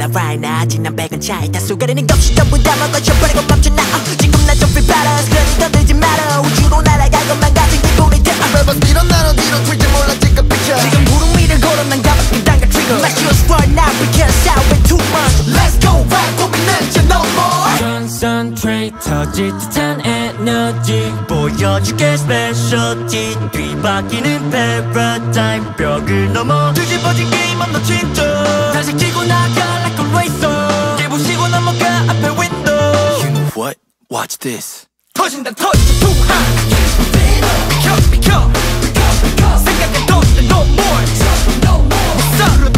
right now 지난 100은 차이 다 쏘가리는 없이 전부 다 먹어줘버리고 멈춰나 지금 나 좀 free balance 그러니까 들지 마라 우주로 날아갈 것만 같은 기분이 돼 매번 밀어 나눠 뒤로 튈지 몰라 지금 picture 지금 구름 위를 걸어 난 가볍게 당겨 trigger Let's just run now because out with too much Let's go right 고민은 이제 no more Concentrate 터질 듯한 에너지 보여줄게 specialty 뒤바뀌는 paradigm 벽을 넘어 뒤집어진 게임 on the 진짜 다시 끼고 나가 like a racer 깨부시고 넘어가 앞에 window You know what? Watch this 터진다 터진다 too high 비켜 비켜 생각은 터진다 no more What's up?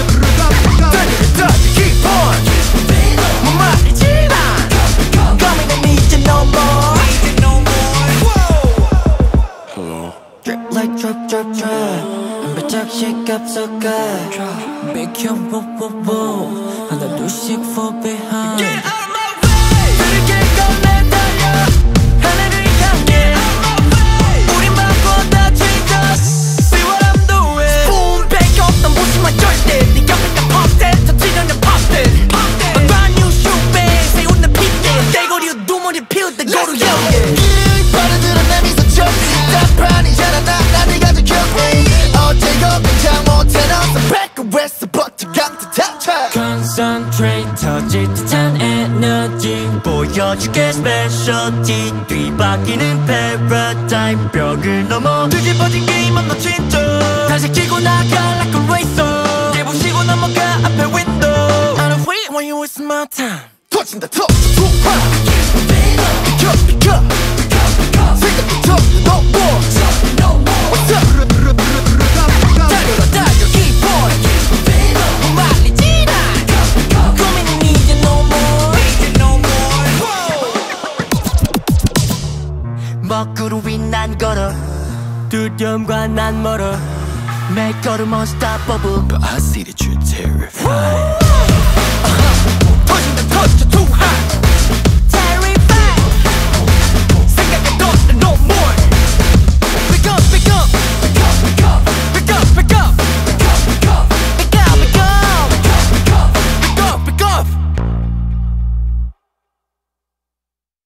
달려 keep on 뭐 말이지 마 고민은 이제 no more Hello Drip like drip drip drip 한 발짝씩 앞서가 비켜 뽀뽀뽀 하나 둘씩 fall behind Get out of my way 들을 꺼내 달려 하늘을 향해 우린 바보다 change See what I'm doing 뿜백 없던 보지만 절대 네 옆에가 pop that 터지려는 pop that A brand new shoe bag 세우는 핏대 대거리 두머리 피우다 고루 연계 빠르들은 내 미소 쳤지 답판이잖아 나 네가 지켜내 어제고 괜찮 못해 너서 breakaway서 버텨 강타 탑차 Concentrate 터질 듯한 에너지 보여줄게 specialty 뒤바뀌는 paradigm 벽을 넘어 뒤집어진 게임 on the 진짜 다시 끼고 나가 like a racer 깨부시고 넘어가 앞에 window I don't wait when you waste my time 터진다 터져 투파 비켜 비켜 생각도 터져 no more What's up? 달려라 달려 keep on 뭐 말리지 마 고민은 이제 no more 먹구름 위 난 걸어 두려움과 난 멀어 매 걸음 unstoppable But I see that you're terrified 터진다 터져 too